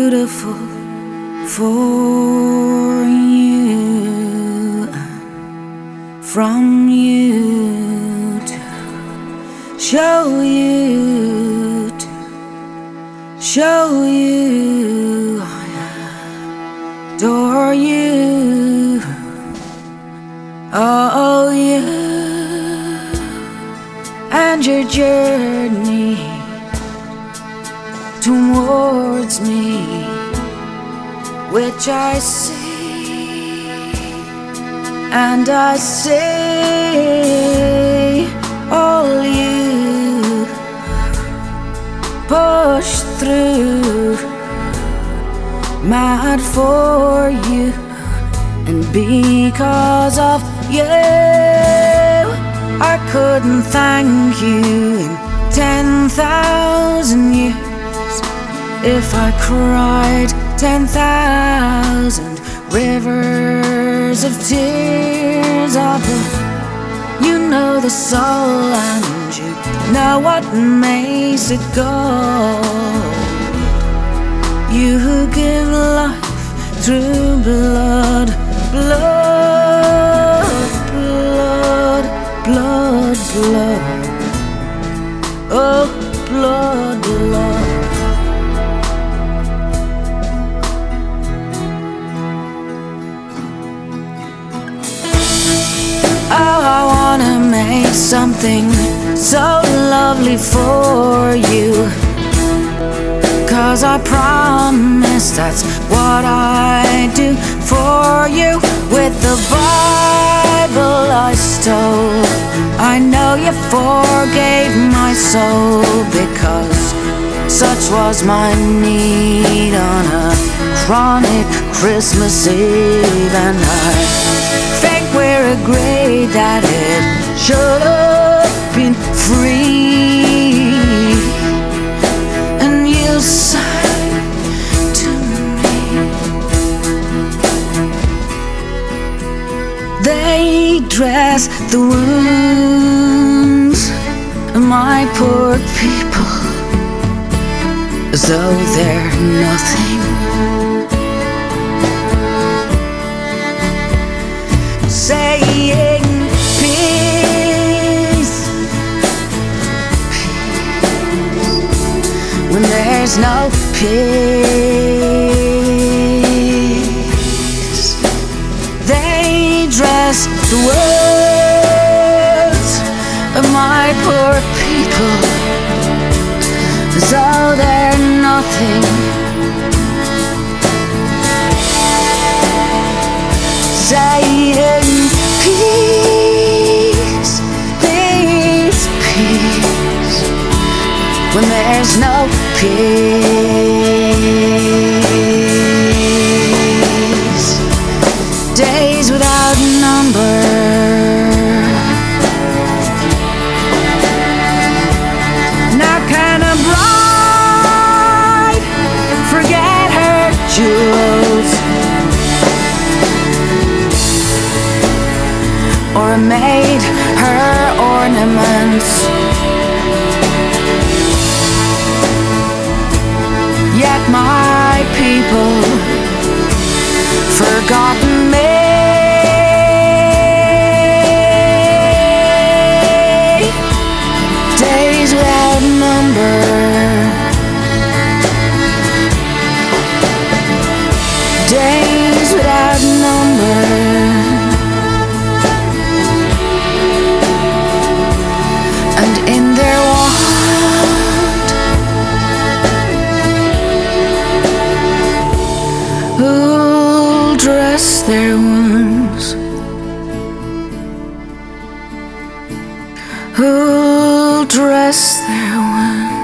beautiful for you, from you to show you, I adore you. Oh, you and your journey towards me, which I see, and I say, all you push through, mad for you, and because of you, I couldn't thank you in 10,000 years. If I cried 10,000 rivers of tears, you know the soul and you know what makes it gold. You who give life through blood, blood, blood, blood, blood, oh, blood, blood. Oh, I wanna make something so lovely for you, 'cause I promise that's what I do for you. With the Bible I stole, I know you forgave my soul, because such was my need on a chronic Christmas Eve. And I think we're agreed that it should have been free. And you sang to me, they dress the wounds of my poor people as though they're nothing, saying peace, peace, when there's no peace. They dress the words of my poor people as though they're nothing, saying peace, peace, peace, when there's no peace. Days without number, now can a bride forget her jewels, or a maid her ornaments? Yet my people forgotten me. Days without number, days without number, and in their want, who'll dress their wounds, who'll dress their wounds.